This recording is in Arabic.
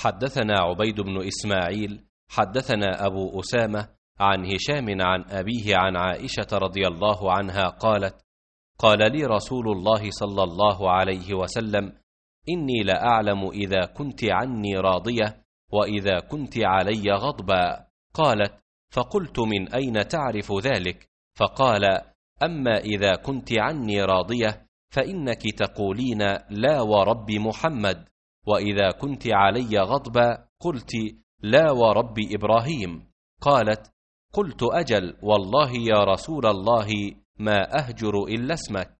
حدثنا عبيد بن إسماعيل حدثنا أبو أسامة عن هشام عن أبيه عن عائشة رضي الله عنها قالت: قال لي رسول الله صلى الله عليه وسلم: إني لأعلم إذا كنت عني راضية وإذا كنت علي غضبا. قالت: فقلت: من أين تعرف ذلك؟ فقال: أما إذا كنت عني راضية فإنك تقولين لا ورب محمد، وإذا كنت علي غضبا قلت لا ورب إبراهيم. قالت: قلت: أجل والله يا رسول الله ما أهجر إلا اسمك.